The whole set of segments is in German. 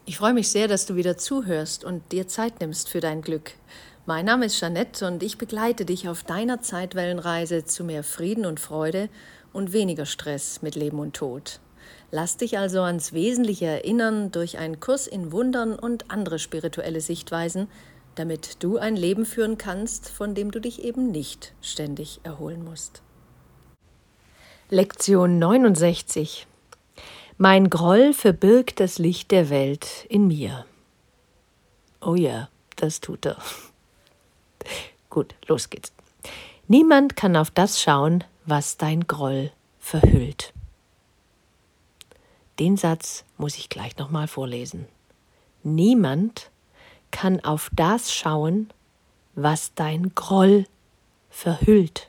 Ich freue mich sehr, dass du wieder zuhörst und dir Zeit nimmst für dein Glück. Mein Name ist Jeanette und ich begleite dich auf deiner Zeitwellenreise zu mehr Frieden und Freude und weniger Stress mit Leben und Tod. Lass dich also ans Wesentliche erinnern durch einen Kurs in Wundern und andere spirituelle Sichtweisen, damit du ein Leben führen kannst, von dem du dich eben nicht ständig erholen musst. Lektion 69. Mein Groll verbirgt das Licht der Welt in mir. Oh ja, das tut er. Gut, los geht's. Niemand kann auf das schauen, was dein Groll verhüllt. Den Satz muss ich gleich nochmal vorlesen. Niemand kann auf das schauen, was dein Groll verhüllt.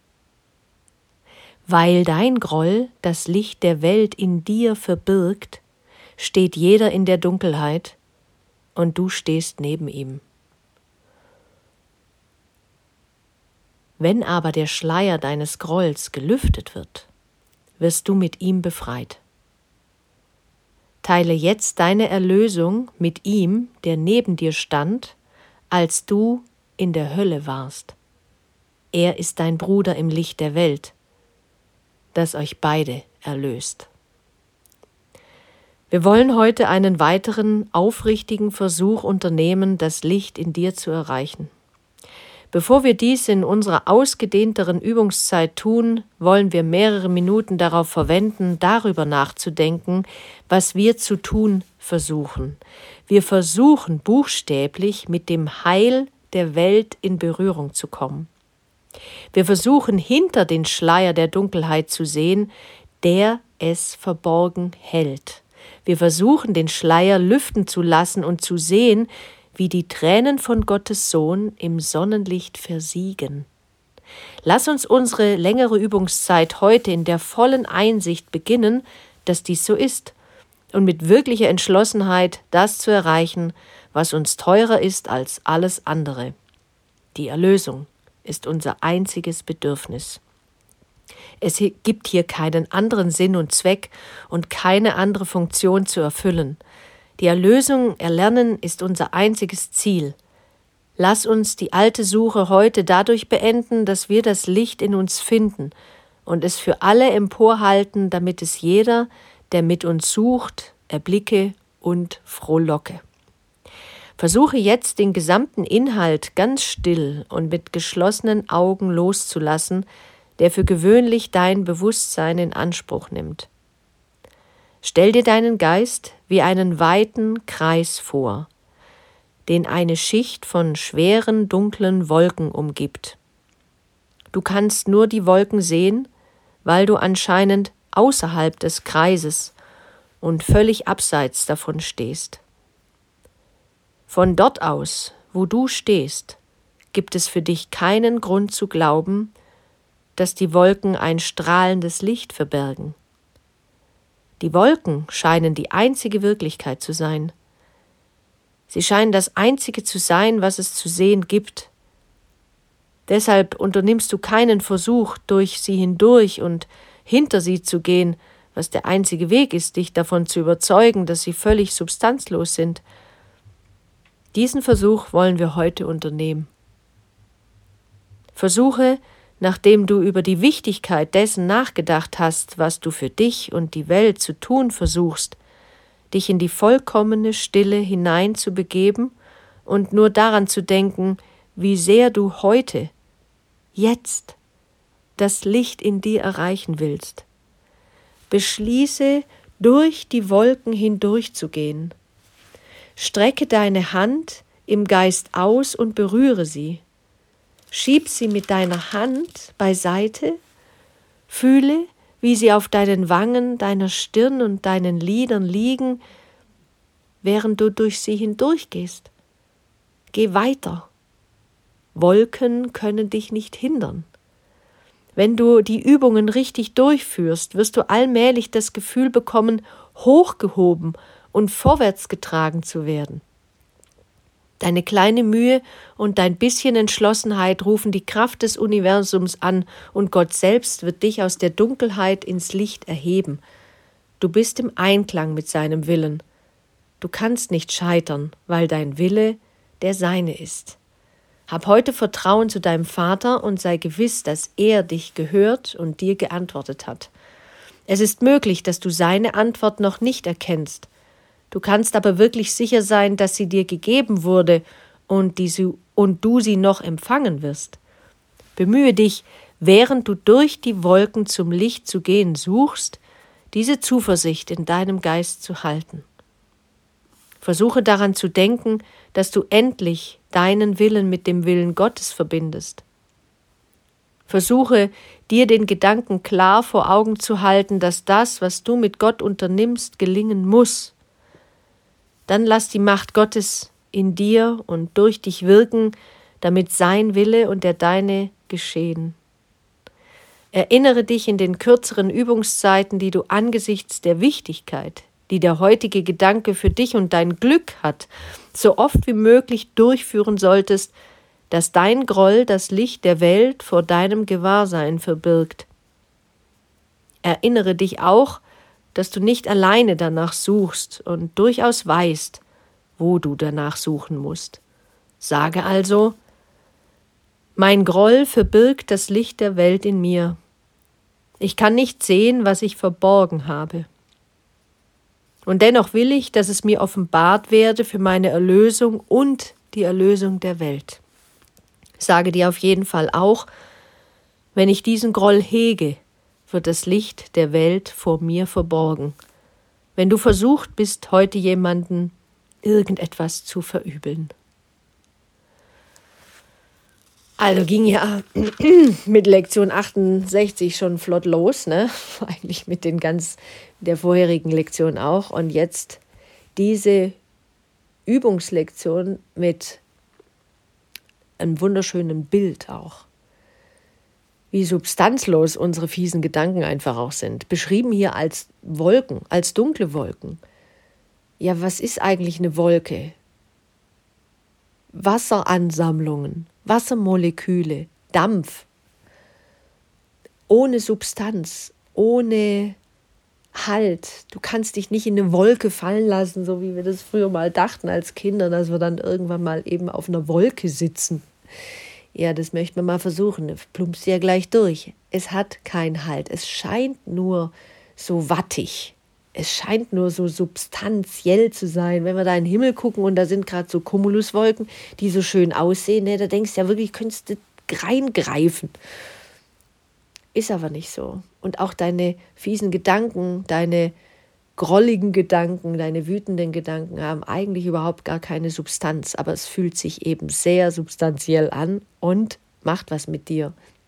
Weil dein Groll das Licht der Welt in dir verbirgt, steht jeder in der Dunkelheit und du stehst neben ihm. Wenn aber der Schleier deines Grolls gelüftet wird, wirst du mit ihm befreit. Teile jetzt deine Erlösung mit ihm, der neben dir stand, als du in der Hölle warst. Er ist dein Bruder im Licht der Welt, das euch beide erlöst. Wir wollen heute einen weiteren aufrichtigen Versuch unternehmen, das Licht in dir zu erreichen. Bevor wir dies in unserer ausgedehnteren Übungszeit tun, wollen wir mehrere Minuten darauf verwenden, darüber nachzudenken, was wir zu tun versuchen. Wir versuchen buchstäblich mit dem Heil der Welt in Berührung zu kommen. Wir versuchen hinter den Schleier der Dunkelheit zu sehen, der es verborgen hält. Wir versuchen den Schleier lüften zu lassen und zu sehen, wie die Tränen von Gottes Sohn im Sonnenlicht versiegen. Lass uns unsere längere Übungszeit heute in der vollen Einsicht beginnen, dass dies so ist, und mit wirklicher Entschlossenheit das zu erreichen, was uns teurer ist als alles andere. Die Erlösung ist unser einziges Bedürfnis. Es gibt hier keinen anderen Sinn und Zweck und keine andere Funktion zu erfüllen. Die Erlösung erlernen ist unser einziges Ziel. Lass uns die alte Suche heute dadurch beenden, dass wir das Licht in uns finden und es für alle emporhalten, damit es jeder, der mit uns sucht, erblicke und frohlocke. Versuche jetzt den gesamten Inhalt ganz still und mit geschlossenen Augen loszulassen, der für gewöhnlich dein Bewusstsein in Anspruch nimmt. Stell dir deinen Geist wie einen weiten Kreis vor, den eine Schicht von schweren, dunklen Wolken umgibt. Du kannst nur die Wolken sehen, weil du anscheinend außerhalb des Kreises und völlig abseits davon stehst. Von dort aus, wo du stehst, gibt es für dich keinen Grund zu glauben, dass die Wolken ein strahlendes Licht verbergen. Die Wolken scheinen die einzige Wirklichkeit zu sein. Sie scheinen das Einzige zu sein, was es zu sehen gibt. Deshalb unternimmst du keinen Versuch, durch sie hindurch und hinter sie zu gehen, was der einzige Weg ist, dich davon zu überzeugen, dass sie völlig substanzlos sind. Diesen Versuch wollen wir heute unternehmen. Versuche, nachdem du über die Wichtigkeit dessen nachgedacht hast, was du für dich und die Welt zu tun versuchst, dich in die vollkommene Stille hineinzubegeben und nur daran zu denken, wie sehr du heute, jetzt, das Licht in dir erreichen willst. Beschließe, durch die Wolken hindurchzugehen. Strecke deine Hand im Geist aus und berühre sie. Schieb sie mit deiner Hand beiseite, fühle, wie sie auf deinen Wangen, deiner Stirn und deinen Lidern liegen, während du durch sie hindurchgehst. Geh weiter. Wolken können dich nicht hindern. Wenn du die Übungen richtig durchführst, wirst du allmählich das Gefühl bekommen, hochgehoben und vorwärts getragen zu werden. Deine kleine Mühe und dein bisschen Entschlossenheit rufen die Kraft des Universums an und Gott selbst wird dich aus der Dunkelheit ins Licht erheben. Du bist im Einklang mit seinem Willen. Du kannst nicht scheitern, weil dein Wille der seine ist. Hab heute Vertrauen zu deinem Vater und sei gewiss, dass er dich gehört und dir geantwortet hat. Es ist möglich, dass du seine Antwort noch nicht erkennst. Du kannst aber wirklich sicher sein, dass sie dir gegeben wurde und du sie noch empfangen wirst. Bemühe dich, während du durch die Wolken zum Licht zu gehen suchst, diese Zuversicht in deinem Geist zu halten. Versuche daran zu denken, dass du endlich deinen Willen mit dem Willen Gottes verbindest. Versuche, dir den Gedanken klar vor Augen zu halten, dass das, was du mit Gott unternimmst, gelingen muss. Dann lass die Macht Gottes in dir und durch dich wirken, damit sein Wille und der deine geschehen. Erinnere dich in den kürzeren Übungszeiten, die du angesichts der Wichtigkeit, die der heutige Gedanke für dich und dein Glück hat, so oft wie möglich durchführen solltest, dass dein Groll das Licht der Welt vor deinem Gewahrsein verbirgt. Erinnere dich auch, dass du nicht alleine danach suchst und durchaus weißt, wo du danach suchen musst. Sage also: Mein Groll verbirgt das Licht der Welt in mir. Ich kann nicht sehen, was ich verborgen habe. Und dennoch will ich, dass es mir offenbart werde für meine Erlösung und die Erlösung der Welt. Sage dir auf jeden Fall auch: Wenn ich diesen Groll hege, wird das Licht der Welt vor mir verborgen. Wenn du versucht bist, heute jemanden irgendetwas zu verübeln. Also ging ja mit Lektion 68 schon flott los, ne? Eigentlich mit der vorherigen Lektion auch. Und jetzt diese Übungslektion mit einem wunderschönen Bild auch. Wie substanzlos unsere fiesen Gedanken einfach auch sind. Beschrieben hier als Wolken, als dunkle Wolken. Ja, was ist eigentlich eine Wolke? Wasseransammlungen, Wassermoleküle, Dampf, ohne Substanz, ohne Halt. Du kannst dich nicht in eine Wolke fallen lassen, so wie wir das früher mal dachten als Kinder, dass wir dann irgendwann mal eben auf einer Wolke sitzen. Ja, das möchte man mal versuchen. Du plumpst ja gleich durch. Es hat keinen Halt. Es scheint nur so wattig. Es scheint nur so substanziell zu sein. Wenn wir da in den Himmel gucken und da sind gerade so Cumuluswolken, die so schön aussehen, ne, da denkst du ja wirklich, könntest du reingreifen. Ist aber nicht so. Und auch deine fiesen Gedanken, deine grolligen Gedanken, deine wütenden Gedanken haben eigentlich überhaupt gar keine Substanz. Aber es fühlt sich eben sehr substanziell an und macht was mit dir.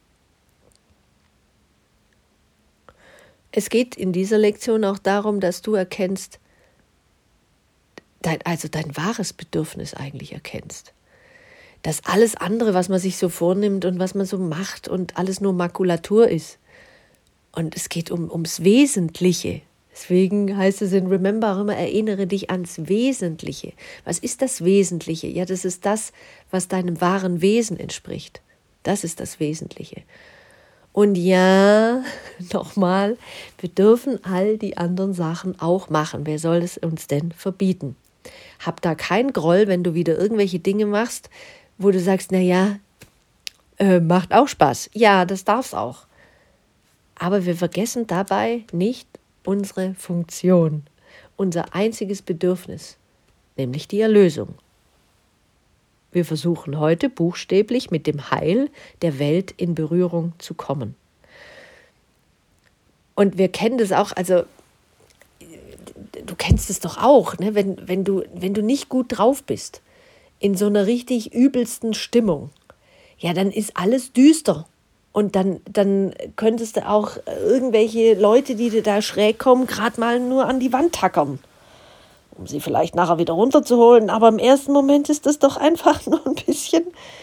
Es geht in dieser Lektion auch darum, dass du erkennst, dein wahres Bedürfnis eigentlich erkennst. Dass alles andere, was man sich so vornimmt und was man so macht und alles nur Makulatur ist. Und es geht ums Wesentliche. Deswegen heißt es in Remember auch immer, erinnere dich ans Wesentliche. Was ist das Wesentliche? Ja, das ist das, was deinem wahren Wesen entspricht. Das ist das Wesentliche. Und ja, nochmal, wir dürfen all die anderen Sachen auch machen. Wer soll es uns denn verbieten? Hab da keinen Groll, wenn du wieder irgendwelche Dinge machst, wo du sagst, macht auch Spaß. Ja, das darf's auch. Aber wir vergessen dabei nicht unsere Funktion, unser einziges Bedürfnis, nämlich die Erlösung. Wir versuchen heute buchstäblich mit dem Heil der Welt in Berührung zu kommen. Und wir kennen das auch, also du kennst es doch auch, ne? Wenn du nicht gut drauf bist, in so einer richtig übelsten Stimmung, ja, dann ist alles düster. Und dann könntest du auch irgendwelche Leute, die dir da schräg kommen, gerade mal nur an die Wand tackern, um sie vielleicht nachher wieder runterzuholen. Aber im ersten Moment ist das doch einfach nur ein bisschen...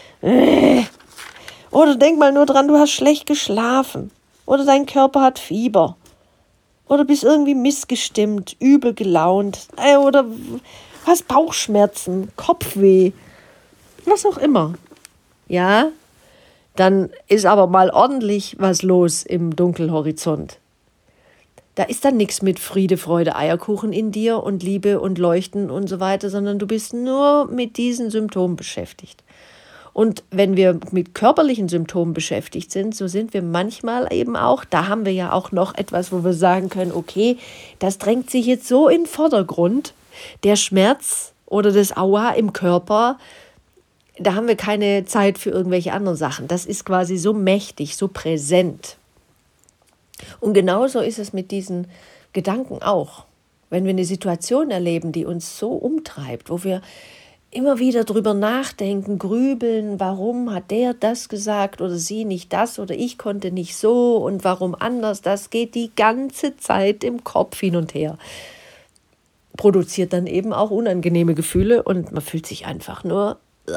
Oder denk mal nur dran, du hast schlecht geschlafen. Oder dein Körper hat Fieber. Oder bist irgendwie missgestimmt, übel gelaunt. Oder hast Bauchschmerzen, Kopfweh. Was auch immer. Ja, dann ist aber mal ordentlich was los im Dunkelhorizont. Da ist dann nichts mit Friede, Freude, Eierkuchen in dir und Liebe und Leuchten und so weiter, sondern du bist nur mit diesen Symptomen beschäftigt. Und wenn wir mit körperlichen Symptomen beschäftigt sind, so sind wir manchmal eben auch, da haben wir ja auch noch etwas, wo wir sagen können, okay, das drängt sich jetzt so in den Vordergrund, der Schmerz oder das Aua im Körper, da haben wir keine Zeit für irgendwelche anderen Sachen. Das ist quasi so mächtig, so präsent. Und genauso ist es mit diesen Gedanken auch. Wenn wir eine Situation erleben, die uns so umtreibt, wo wir immer wieder drüber nachdenken, grübeln, warum hat der das gesagt oder sie nicht das oder ich konnte nicht so und warum anders, das geht die ganze Zeit im Kopf hin und her. Produziert dann eben auch unangenehme Gefühle und man fühlt sich einfach nur.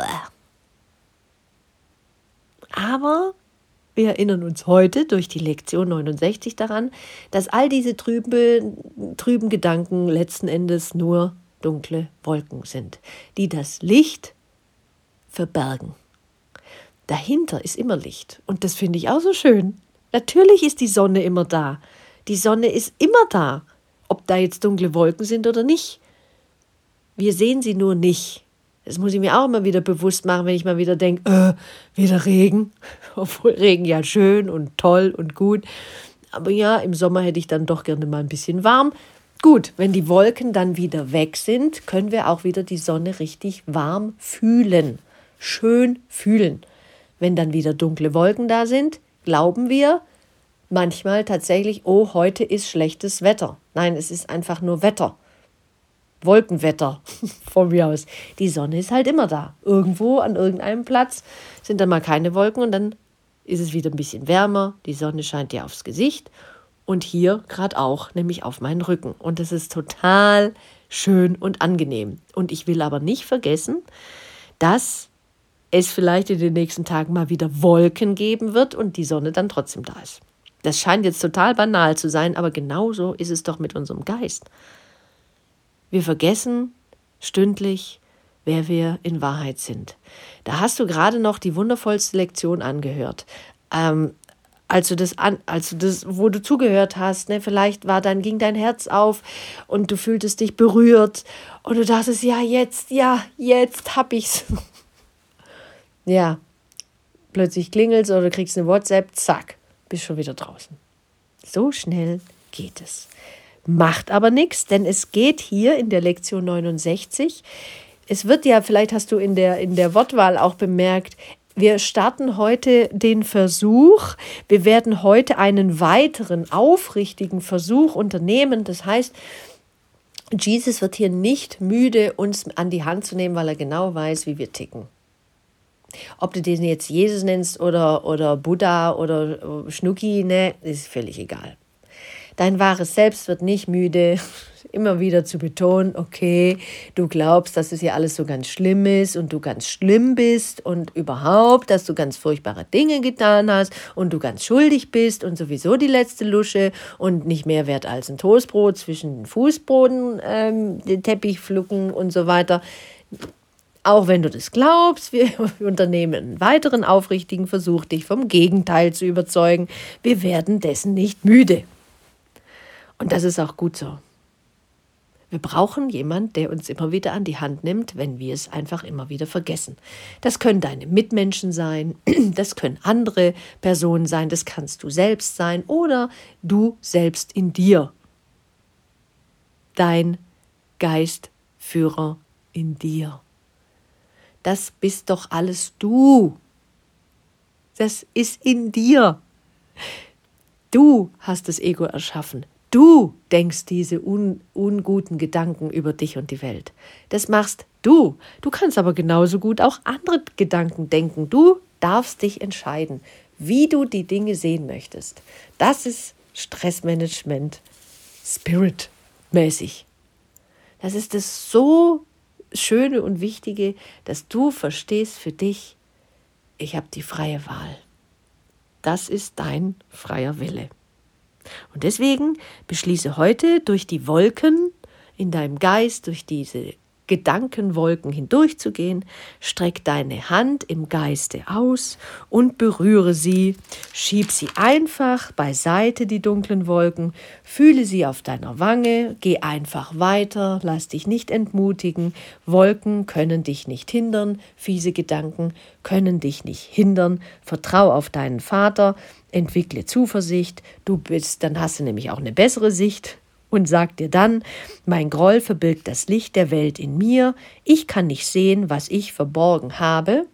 Aber wir erinnern uns heute durch die Lektion 69 daran, dass all diese trüben Gedanken letzten Endes nur dunkle Wolken sind, die das Licht verbergen. Dahinter ist immer Licht und das finde ich auch so schön. Natürlich ist die Sonne immer da. Die Sonne ist immer da, ob da jetzt dunkle Wolken sind oder nicht. Wir sehen sie nur nicht. Das muss ich mir auch immer wieder bewusst machen, wenn ich mal wieder denke, wieder Regen. Obwohl Regen ja schön und toll und gut. Aber ja, im Sommer hätte ich dann doch gerne mal ein bisschen warm. Gut, wenn die Wolken dann wieder weg sind, können wir auch wieder die Sonne richtig warm fühlen. Schön fühlen. Wenn dann wieder dunkle Wolken da sind, glauben wir manchmal tatsächlich, oh, heute ist schlechtes Wetter. Nein, es ist einfach nur Wetter. Wolkenwetter von mir aus. Die Sonne ist halt immer da. Irgendwo an irgendeinem Platz sind dann mal keine Wolken und dann ist es wieder ein bisschen wärmer. Die Sonne scheint dir aufs Gesicht und hier gerade auch, nämlich auf meinen Rücken. Und das ist total schön und angenehm. Und ich will aber nicht vergessen, dass es vielleicht in den nächsten Tagen mal wieder Wolken geben wird und die Sonne dann trotzdem da ist. Das scheint jetzt total banal zu sein, aber genauso ist es doch mit unserem Geist. Wir vergessen stündlich, wer wir in Wahrheit sind. Da hast du gerade noch die wundervollste Lektion angehört. Wo du zugehört hast, ne, vielleicht ging dein Herz auf und du fühltest dich berührt und du dachtest, jetzt hab ich's. Ja, plötzlich klingelt's oder du kriegst eine WhatsApp, zack, bist schon wieder draußen. So schnell geht es. Macht aber nichts, denn es geht hier in der Lektion 69, es wird ja, vielleicht hast du in der Wortwahl auch bemerkt, wir starten heute den Versuch, wir werden heute einen weiteren aufrichtigen Versuch unternehmen. Das heißt, Jesus wird hier nicht müde, uns an die Hand zu nehmen, weil er genau weiß, wie wir ticken. Ob du den jetzt Jesus nennst oder Buddha oder Schnucki, ne, ist völlig egal. Dein wahres Selbst wird nicht müde, immer wieder zu betonen, okay, du glaubst, dass es hier alles so ganz schlimm ist und du ganz schlimm bist und überhaupt, dass du ganz furchtbare Dinge getan hast und du ganz schuldig bist und sowieso die letzte Lusche und nicht mehr wert als ein Toastbrot zwischen den Fußboden, den Teppich pflücken und so weiter. Auch wenn du das glaubst, wir unternehmen einen weiteren aufrichtigen Versuch, dich vom Gegenteil zu überzeugen. Wir werden dessen nicht müde. Und das ist auch gut so. Wir brauchen jemanden, der uns immer wieder an die Hand nimmt, wenn wir es einfach immer wieder vergessen. Das können deine Mitmenschen sein, das können andere Personen sein, das kannst du selbst sein oder du selbst in dir. Dein Geistführer in dir. Das bist doch alles du. Das ist in dir. Du hast das Ego erschaffen. Du denkst diese unguten Gedanken über dich und die Welt. Das machst du. Du kannst aber genauso gut auch andere Gedanken denken. Du darfst dich entscheiden, wie du die Dinge sehen möchtest. Das ist Stressmanagement, Spirit-mäßig. Das ist das so Schöne und Wichtige, dass du verstehst für dich, ich habe die freie Wahl. Das ist dein freier Wille. Und deswegen beschließe heute durch die Wolken in deinem Geist, durch diese Gedankenwolken hindurchzugehen. Streck deine Hand im Geiste aus und berühre sie. Schieb sie einfach beiseite, die dunklen Wolken. Fühle sie auf deiner Wange. Geh einfach weiter. Lass dich nicht entmutigen. Wolken können dich nicht hindern. Fiese Gedanken können dich nicht hindern. Vertrau auf deinen Vater. Entwickle Zuversicht. Dann hast du nämlich auch eine bessere Sicht. Und sagt dir dann, mein Groll verbirgt das Licht der Welt in mir, ich kann nicht sehen, was ich verborgen habe.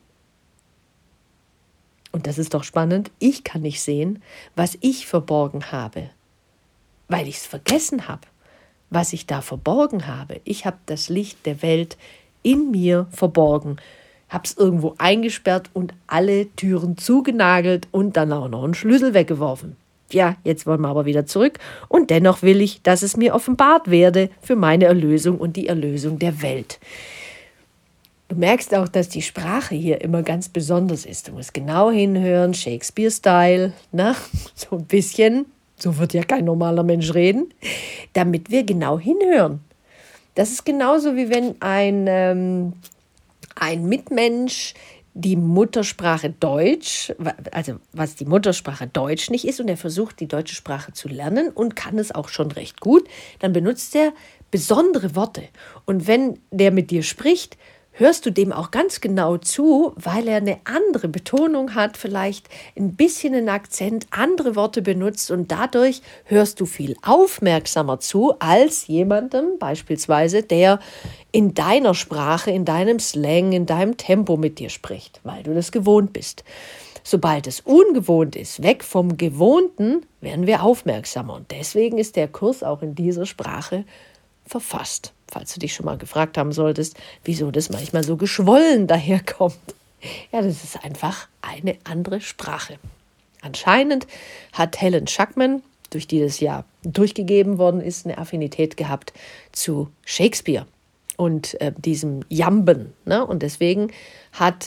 Und das ist doch spannend, ich kann nicht sehen, was ich verborgen habe, weil ich es vergessen habe, was ich da verborgen habe. Ich habe das Licht der Welt in mir verborgen, habe es irgendwo eingesperrt und alle Türen zugenagelt und dann auch noch einen Schlüssel weggeworfen. Ja, jetzt wollen wir aber wieder zurück und dennoch will ich, dass es mir offenbart werde für meine Erlösung und die Erlösung der Welt. Du merkst auch, dass die Sprache hier immer ganz besonders ist. Du musst genau hinhören, Shakespeare-Style, ne? So ein bisschen, so wird ja kein normaler Mensch reden, damit wir genau hinhören. Das ist genauso wie wenn ein Mitmensch die Muttersprache Deutsch, also was die Muttersprache Deutsch nicht ist und er versucht, die deutsche Sprache zu lernen und kann es auch schon recht gut, dann benutzt er besondere Worte. Und wenn der mit dir spricht, hörst du dem auch ganz genau zu, weil er eine andere Betonung hat, vielleicht ein bisschen einen Akzent, andere Worte benutzt und dadurch hörst du viel aufmerksamer zu als jemandem beispielsweise, der in deiner Sprache, in deinem Slang, in deinem Tempo mit dir spricht, weil du das gewohnt bist. Sobald es ungewohnt ist, weg vom Gewohnten, werden wir aufmerksamer und deswegen ist der Kurs auch in dieser Sprache verfasst. Falls du dich schon mal gefragt haben solltest, wieso das manchmal so geschwollen daherkommt. Ja, das ist einfach eine andere Sprache. Anscheinend hat Helen Schucman, durch die das ja durchgegeben worden ist, eine Affinität gehabt zu Shakespeare und diesem Jamben. Ne? Und deswegen hat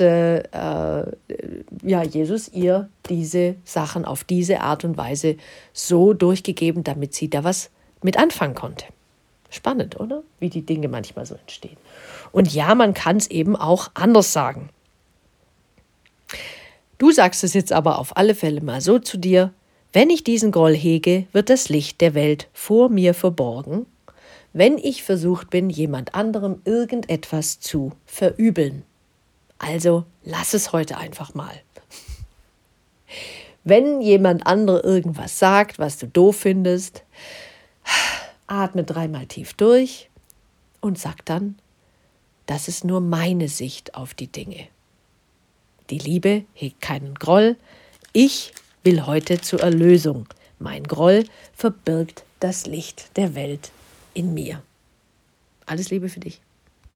Jesus ihr diese Sachen auf diese Art und Weise so durchgegeben, damit sie da was mit anfangen konnte. Spannend, oder? Wie die Dinge manchmal so entstehen. Und ja, man kann es eben auch anders sagen. Du sagst es jetzt aber auf alle Fälle mal so zu dir: Wenn ich diesen Groll hege, wird das Licht der Welt vor mir verborgen, wenn ich versucht bin, jemand anderem irgendetwas zu verübeln. Also lass es heute einfach mal. Wenn jemand andere irgendwas sagt, was du doof findest, atme 3-mal tief durch und sag dann, das ist nur meine Sicht auf die Dinge. Die Liebe hegt keinen Groll. Ich will heute zur Erlösung. Mein Groll verbirgt das Licht der Welt in mir. Alles Liebe für dich.